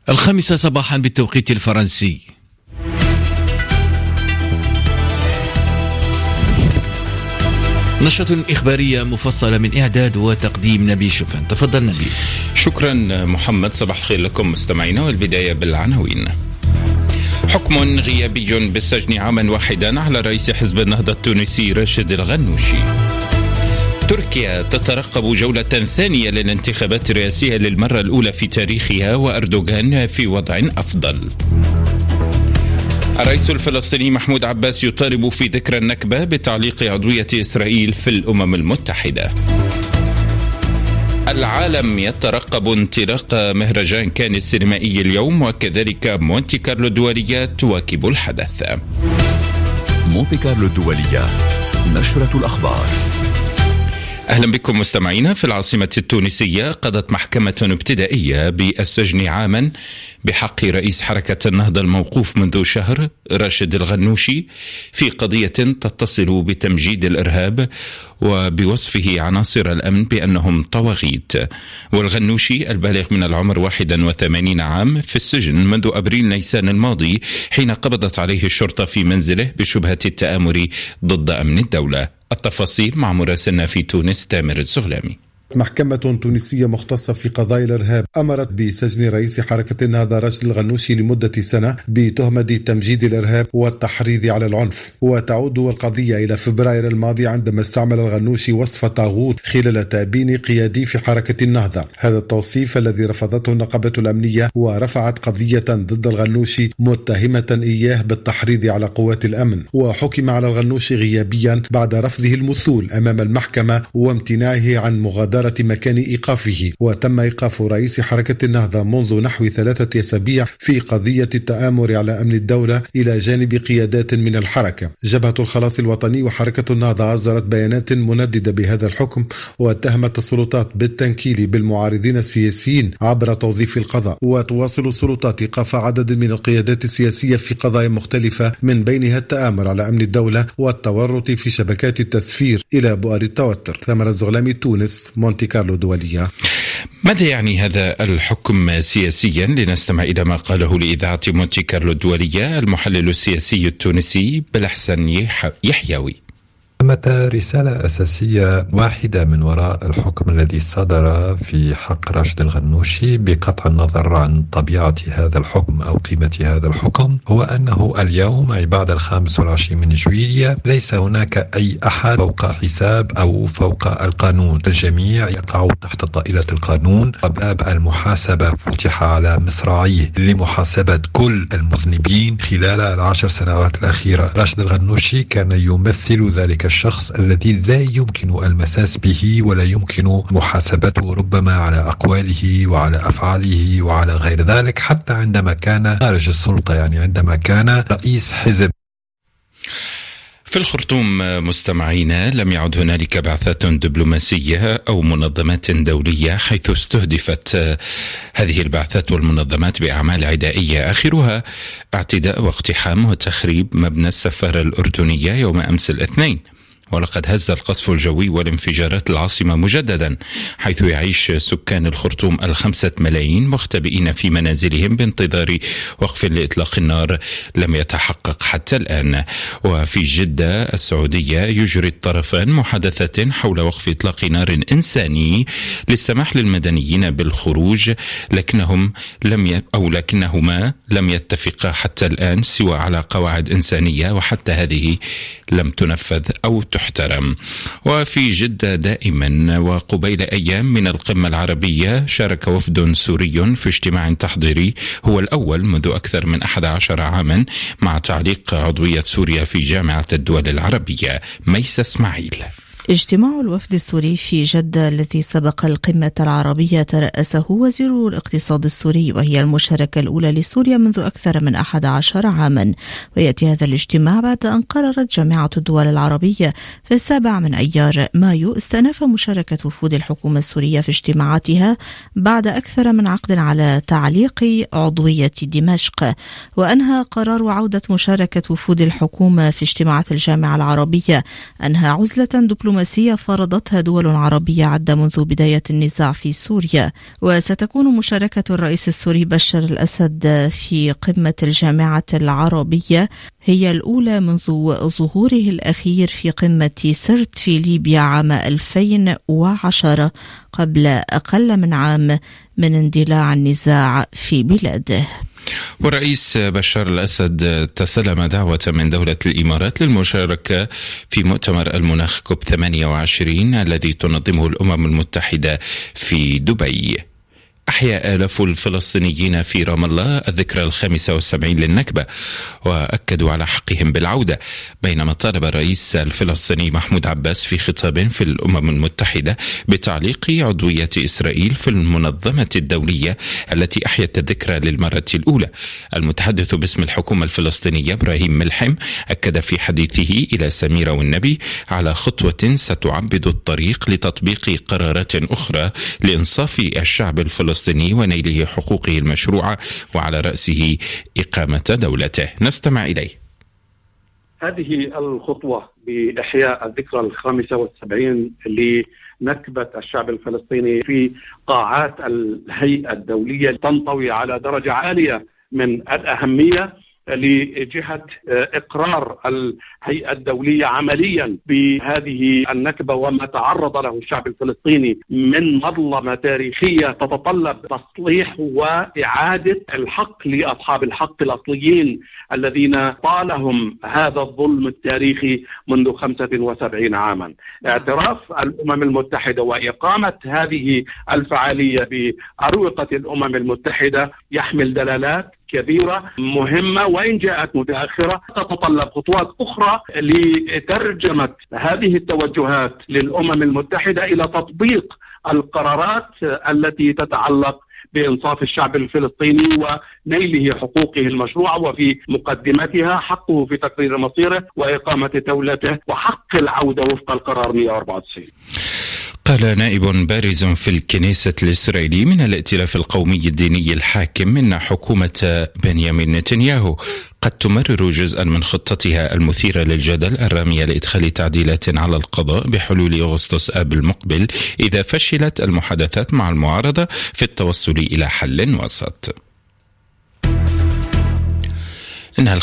الخامسة صباحا بالتوقيت الفرنسي. نشرة إخبارية مفصلة من إعداد وتقديم نبي شوفان. تفضل نبي. شكرا محمد. صباح الخير لكم مستمعينا، والبداية بالعناوين. حكم غيابي بالسجن عاما واحدا على رئيس حزب النهضة التونسي راشد الغنوشي. تركيا تترقب جولة ثانية للانتخابات الرئاسية للمرة الأولى في تاريخها، وأردوغان في وضع أفضل. الرئيس الفلسطيني محمود عباس يطالب في ذكرى النكبة بتعليق عضوية إسرائيل في الأمم المتحدة. العالم يترقب انطلاق مهرجان كان السينمائي اليوم، وكذلك مونتي كارلو الدولية تواكب الحدث. مونتي كارلو الدولية، نشرة الأخبار. أهلا بكم مستمعينا. في العاصمة التونسية قضت محكمة ابتدائية بالسجن عاما بحق رئيس حركة النهضة الموقوف منذ شهر راشد الغنوشي في قضية تتصل بتمجيد الإرهاب وبوصفه عناصر الأمن بأنهم طواغيت. والغنوشي البالغ من العمر 81 عام في السجن منذ أبريل نيسان الماضي، حين قبضت عليه الشرطة في منزله بشبهة التآمر ضد أمن الدولة. التفاصيل مع مراسلنا في تونس تامر الزغلامي. محكمة تونسية مختصة في قضايا الإرهاب أمرت بسجن رئيس حركة النهضة راشد الغنوشي لمدة سنة بتهمة تمجيد الإرهاب والتحريض على العنف. وتعود القضية إلى فبراير الماضي عندما استعمل الغنوشي وصف طاغوت خلال تأبين قيادي في حركة النهضة. هذا التوصيف الذي رفضته النقابة الأمنية ورفعت قضية ضد الغنوشي متهمة إياه بالتحريض على قوات الأمن. وحكم على الغنوشي غيابيا بعد رفضه المثول أمام المحكمة وامتناعه عن مغادرة مكان إيقافه. وتم إيقاف رئيس حركة النهضة منذ نحو 3 أسابيع في قضية التآمر على أمن الدولة إلى جانب قيادات من الحركة. جبهة الخلاص الوطني وحركة النهضة أصدرت بيانات منددة بهذا الحكم، واتهمت السلطات بالتنكيل بالمعارضين السياسيين عبر توظيف القضاء. وتواصل السلطات إيقاف عدد من القيادات السياسية في قضايا مختلفة، من بينها التآمر على أمن الدولة والتورط في شبكات التسفير إلى بؤر التوتر. ثمر الزغلامي، تونس، مونتي كارلو الدولية. ماذا يعني هذا الحكم سياسيا؟ لنستمع إلى ما قاله لإذاعة مونتي كارلو الدولية المحلل السياسي التونسي بلحسن يحيوي. ثمة رسالة أساسية واحدة من وراء الحكم الذي صدر في حق راشد الغنوشي، بقطع النظر عن طبيعة هذا الحكم أو قيمة هذا الحكم، هو أنه اليوم أي بعد 25 من جويلية ليس هناك أي أحد فوق حساب أو فوق القانون. الجميع يقع تحت طائلة القانون، وباب المحاسبة فتح على مصراعيه لمحاسبة كل المذنبين خلال 10 سنوات الأخيرة. راشد الغنوشي كان يمثل ذلك الشخص الذي لا يمكن المساس به ولا يمكن محاسبته ربما على أقواله وعلى أفعاله وعلى غير ذلك، حتى عندما كان خارج السلطة، يعني عندما كان رئيس حزب. في الخرطوم مستمعينا لم يعد هنالك بعثات دبلوماسية أو منظمات دولية، حيث استهدفت هذه البعثات والمنظمات بأعمال عدائية، آخرها اعتداء واقتحام وتخريب مبنى السفارة الأردنية يوم أمس الاثنين. ولقد هز القصف الجوي والانفجارات العاصمة مجددا، حيث يعيش سكان الخرطوم 5 ملايين مختبئين في منازلهم بانتظار وقف لإطلاق النار لم يتحقق حتى الآن. وفي جدة السعودية يجري الطرفان محادثة حول وقف إطلاق نار إنساني للسماح للمدنيين بالخروج، لكنهما لم يتفقا حتى الآن سوى على قواعد إنسانية، وحتى هذه لم تنفذ أو تحترم. وفي جدة دائما وقبيل أيام من القمة العربية شارك وفد سوري في اجتماع تحضيري هو الأول منذ أكثر من 11 عاما مع تعليق عضوية سوريا في جامعة الدول العربية. ميسة اسماعيل. اجتماع الوفد السوري في جدة الذي سبق القمة العربية ترأسه وزير الاقتصاد السوري، وهي المشاركة الأولى لسوريا منذ أكثر من 11 عاما. ويأتي هذا الاجتماع بعد أن قررت جامعة الدول العربية في 7 من أيار مايو استئناف مشاركة وفود الحكومة السورية في اجتماعاتها بعد أكثر من عقد على تعليق عضوية دمشق. وأنهى قرار عودة مشاركة وفود الحكومة في اجتماعات الجامعة العربية أنهى عزلة دبلوماسية دبلوماسية فرضتها دول عربية عدة منذ بداية النزاع في سوريا. وستكون مشاركة الرئيس السوري بشار الأسد في قمة الجامعة العربية هي الأولى منذ ظهوره الأخير في قمة سرت في ليبيا عام 2010 قبل أقل من عام من اندلاع النزاع في بلاده. والرئيس بشار الأسد تسلم دعوة من دولة الإمارات للمشاركة في مؤتمر المناخ كوب 28 الذي تنظمه الأمم المتحدة في دبي. أحيا آلاف الفلسطينيين في رام الله الذكرى 75 للنكبة وأكدوا على حقهم بالعودة، بينما طالب الرئيس الفلسطيني محمود عباس في خطاب في الأمم المتحدة بتعليق عضوية إسرائيل في المنظمة الدولية التي أحيت الذكرى للمرة الأولى. المتحدث باسم الحكومة الفلسطينية إبراهيم ملحم أكد في حديثه إلى سميرة والنبي على خطوة ستعبد الطريق لتطبيق قرارات أخرى لإنصاف الشعب الفلسطيني ونيله حقوقه المشروعة وعلى رأسه إقامة دولته. نستمع إليه. هذه الخطوة بإحياء الذكرى 75 لنكبة الشعب الفلسطيني في قاعات الهيئة الدولية تنطوي على درجة عالية من الأهمية لجهة إقرار الهيئة الدولية عمليا بهذه النكبة وما تعرض له الشعب الفلسطيني من مظلمة تاريخية تتطلب تصليح وإعادة الحق لأصحاب الحق الأصليين الذين طالهم هذا الظلم التاريخي منذ 75 عاما. اعتراف الأمم المتحدة وإقامة هذه الفعالية بأروقة الأمم المتحدة يحمل دلالات كبيرة مهمة، وإن جاءت متأخرة تتطلب خطوات أخرى لترجمة هذه التوجهات للأمم المتحدة إلى تطبيق القرارات التي تتعلق بإنصاف الشعب الفلسطيني ونيله حقوقه المشروعة، وفي مقدمتها حقه في تقرير مصيره وإقامة دولته وحق العودة وفق القرار 194. قال نائب بارز في الكنيسة الإسرائيلي من الائتلاف القومي الديني الحاكم إن حكومة بنيامين نتنياهو قد تمرر جزءا من خطتها المثيرة للجدل الرامية لإدخال تعديلات على القضاء بحلول أغسطس آب المقبل إذا فشلت المحادثات مع المعارضة في التوصل إلى حل وسط. إنها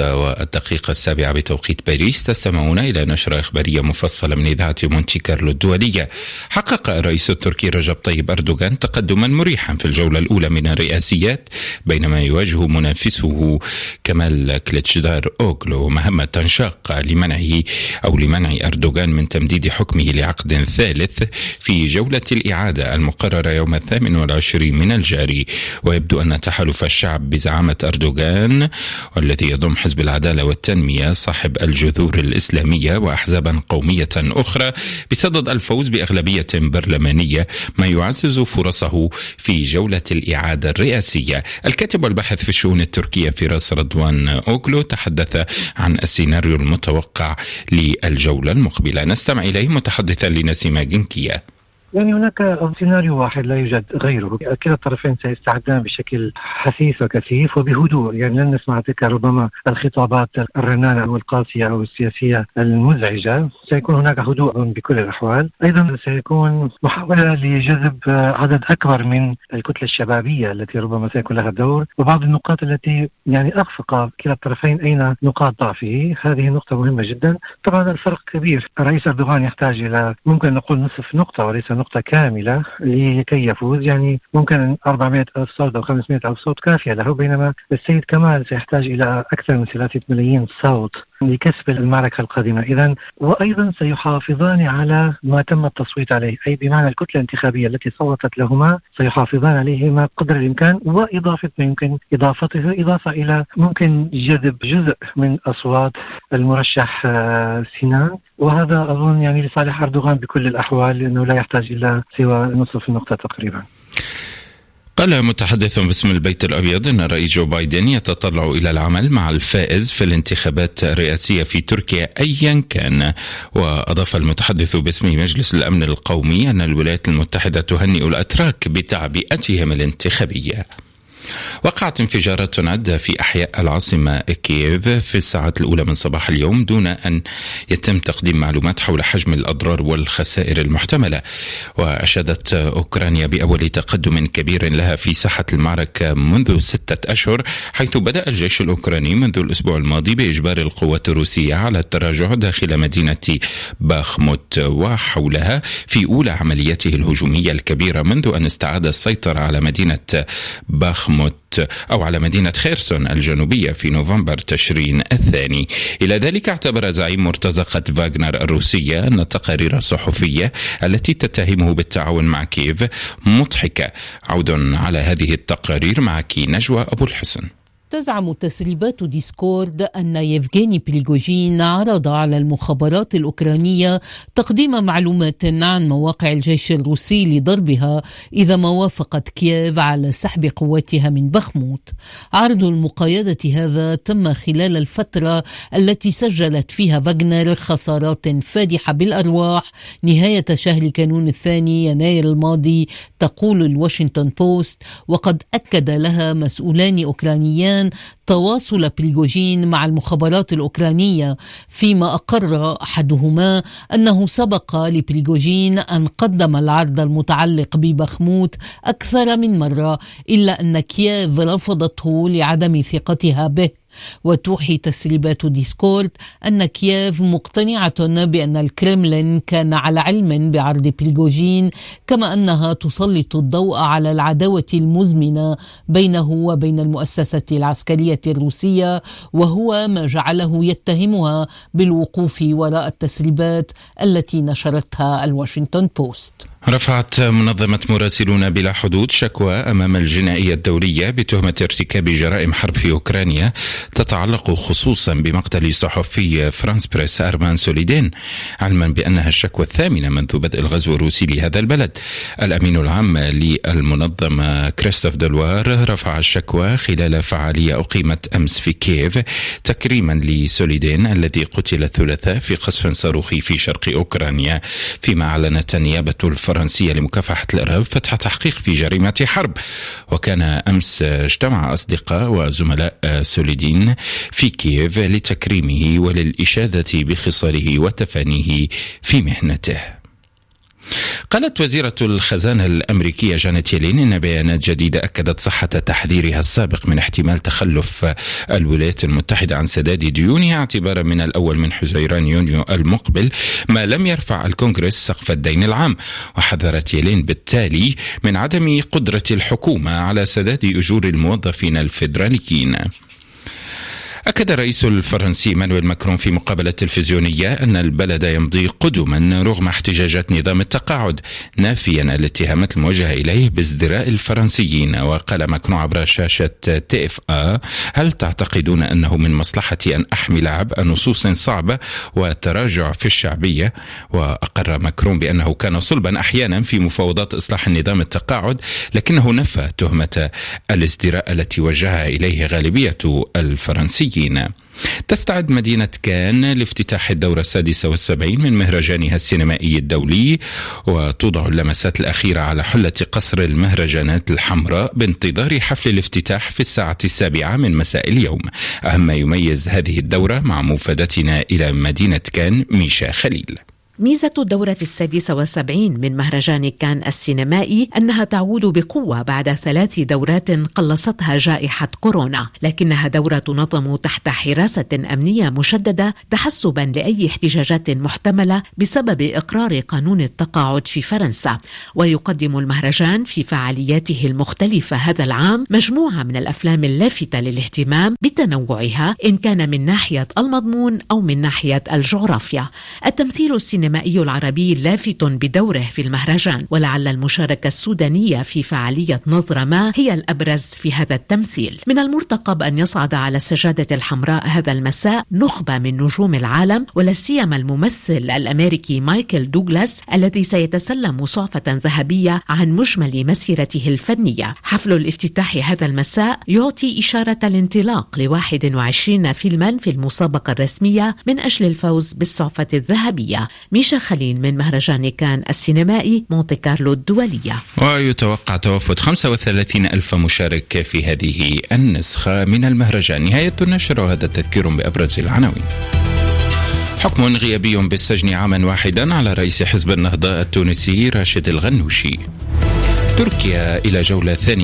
5:07 بتوقيت باريس. تستمعون إلى نشرة إخبارية مفصلة من إذاعة مونتي كارلو الدولية. حقق الرئيس التركي رجب طيب أردوغان تقدما مريحا في الجولة الأولى من الرئاسيات، بينما يواجه منافسه كمال كليتشدار أوغلو مهمة شاقة لمنع أردوغان من تمديد حكمه لعقد ثالث في جولة الإعادة المقررة يوم 28 من الجاري. ويبدو أن تحالف الشعب بزعامة أردوغان والذي يضم حزب العدالة والتنمية صاحب الجذور الإسلامية وأحزابا قومية أخرى بصدد الفوز بأغلبية برلمانية، ما يعزز فرصه في جولة الإعادة الرئاسية. الكاتب والباحث في الشؤون التركية فراس رضوان أوغلو تحدث عن السيناريو المتوقع للجولة المقبلة. نستمع إليه متحدثا لنسيمة جنكية. يعني هناك سيناريو واحد لا يوجد غيره. كلا الطرفين سيستعدان بشكل حثيث وكثيف وبهدوء، يعني لن نسمع تلك ربما الخطابات الرنانة والقاسية أو السياسية المزعجة. سيكون هناك هدوء بكل الأحوال. أيضا سيكون محاولة لجذب عدد أكبر من الكتلة الشبابية التي ربما سيكون لها دور، وبعض النقاط التي يعني أخفق كلا الطرفين أين نقاط ضعفه. هذه نقطة مهمة جدا. طبعا الفرق كبير. الرئيس أردوغان يحتاج إلى ممكن نقول نصف نقطة وليس نقطة كاملة لكي يفوز، يعني ممكن 400,000 صوت أو 500,000 صوت كافية له، بينما السيد كمال سيحتاج إلى أكثر من 3 ملايين صوت لكسب المعركة القادمة. إذن وأيضا سيحافظان على ما تم التصويت عليه، أي بمعنى الكتلة الانتخابية التي صوتت لهما سيحافظان عليهما قدر الإمكان، وإضافة ما يمكن إضافته إضافة إلى ممكن جذب جزء من أصوات المرشح سينان، وهذا أظن يعني لصالح أردوغان بكل الأحوال لأنه لا يحتاج إلى سوى نصف النقطة تقريبا. قال متحدث باسم البيت الأبيض أن الرئيس جو بايدن يتطلع إلى العمل مع الفائز في الانتخابات الرئاسية في تركيا أيا كان. وأضاف المتحدث باسم مجلس الأمن القومي أن الولايات المتحدة تهنئ الأتراك بتعبئتهم الانتخابية. وقعت انفجارات عدة في أحياء العاصمة كييف في الساعات الأولى من صباح اليوم دون أن يتم تقديم معلومات حول حجم الأضرار والخسائر المحتملة. وأشادت أوكرانيا بأول تقدم كبير لها في ساحة المعركة منذ 6 أشهر، حيث بدأ الجيش الأوكراني منذ الأسبوع الماضي بإجبار القوات الروسية على التراجع داخل مدينة باخموت وحولها في أولى عملياته الهجومية الكبيرة منذ أن استعاد السيطرة على مدينة باخموت أو على مدينة خيرسون الجنوبية في نوفمبر تشرين الثاني. إلى ذلك اعتبر زعيم مرتزقة فاغنر الروسية أن التقارير الصحفية التي تتهمه بالتعاون مع كييف مضحكة. عود على هذه التقارير معك نجوى أبو الحسن. تزعم تسريبات ديسكورد أن يفغيني بريغوجين عرض على المخابرات الأوكرانية تقديم معلومات عن مواقع الجيش الروسي لضربها إذا ما وافقت كييف على سحب قواتها من بخموت. عرض المقايضة هذا تم خلال الفترة التي سجلت فيها فاغنر خسارات فادحة بالأرواح نهاية شهر كانون الثاني يناير الماضي، تقول الواشنطن بوست، وقد أكد لها مسؤولان أوكرانيان تواصل بريغوجين مع المخابرات الأوكرانية، فيما أقر أحدهما أنه سبق لبريغوجين أن قدم العرض المتعلق ببخموت أكثر من مرة، إلا أن كييف رفضته لعدم ثقتها به. وتوحي تسريبات ديسكورد أن كييف مقتنعة بأن الكرملين كان على علم بعرض بريغوجين، كما أنها تسلط الضوء على العداوة المزمنة بينه وبين المؤسسة العسكرية الروسية، وهو ما جعله يتهمها بالوقوف وراء التسريبات التي نشرتها الواشنطن بوست. رفعت منظمة مراسلون بلا حدود شكوى أمام الجنائية الدولية بتهمة ارتكاب جرائم حرب في أوكرانيا تتعلق خصوصا بمقتل صحفي فرانس بريس أرمان سوليدين، علما بأنها الشكوى الثامنة منذ بدء الغزو الروسي لهذا البلد. الأمين العام للمنظمة كريستوف دلوار رفع الشكوى خلال فعالية أقيمت أمس في كييف تكريما لسوليدين الذي قتل الثلاثاء في قصف صاروخي في شرق أوكرانيا، فيما أعلنت النيابة الفرنسية لمكافحة الإرهاب فتح تحقيق في جريمة حرب. وكان أمس اجتمع أصدقاء وزملاء سوليدين في كييف لتكريمه وللإشادة بخصاله وتفانيه في مهنته. قالت وزيرة الخزانة الأمريكية جانيت يلين إن بيانات جديدة أكدت صحة تحذيرها السابق من احتمال تخلف الولايات المتحدة عن سداد ديونها اعتبارا من الأول من حزيران يونيو المقبل، ما لم يرفع الكونغرس سقف الدين العام. وحذرت يلين بالتالي من عدم قدرة الحكومة على سداد أجور الموظفين الفيدراليين. أكد الرئيس الفرنسي مانويل ماكرون في مقابلة تلفزيونية أن البلد يمضي قدما رغم احتجاجات نظام التقاعد، نافيا الاتهامات الموجهة إليه بازدراء الفرنسيين. وقال ماكرون عبر شاشة TF1: هل تعتقدون أنه من مصلحتي أن أحمل عبء نصوص صعبة وتراجع في الشعبية؟ وأقر ماكرون بأنه كان صلبا أحيانا في مفاوضات إصلاح النظام التقاعد، لكنه نفى تهمة الازدراء التي وجهها إليه غالبية الفرنسيين. تستعد مدينة كان لافتتاح الدورة 76 من مهرجانها السينمائي الدولي، وتوضع اللمسات الأخيرة على حلة قصر المهرجانات الحمراء بانتظار حفل الافتتاح في الساعة 7 من مساء اليوم. أهم ما يميز هذه الدورة مع مفادتنا إلى مدينة كان ميشا خليل. ميزة الدورة 76 من مهرجان كان السينمائي أنها تعود بقوة بعد 3 دورات قلصتها جائحة كورونا، لكنها دورة تنظم تحت حراسة أمنية مشددة تحسبا لأي احتجاجات محتملة بسبب إقرار قانون التقاعد في فرنسا. ويقدم المهرجان في فعالياته المختلفة هذا العام مجموعة من الأفلام اللافتة للاهتمام بتنوعها، إن كان من ناحية المضمون أو من ناحية الجغرافيا. التمثيل السينمائي العربي لافت بدوره في المهرجان، ولعل المشاركة السودانية في فعالية نظرة ما هي الأبرز في هذا التمثيل. من المرتقب أن يصعد على السجادة الحمراء هذا المساء نخبة من نجوم العالم، ولا سيما الممثل الأمريكي مايكل دوغلاس الذي سيتسلم صعفة ذهبية عن مجمل مسيرته الفنية. حفل الافتتاح هذا المساء يعطي إشارة الانطلاق ل21 فيلما في المسابقة الرسمية من أجل الفوز بالصعفة الذهبية. ميشا خليل من مهرجان كان السينمائي مونتي كارلو الدولية. ويتوقع توافد 35,000 مشارك في هذه النسخة من المهرجان. نهاية النشر، وهذا تذكير بأبرز العناوين. حكم غيابي بالسجن عاما واحدا على رئيس حزب النهضة التونسي راشد الغنوشي. تركيا إلى جولة ثانية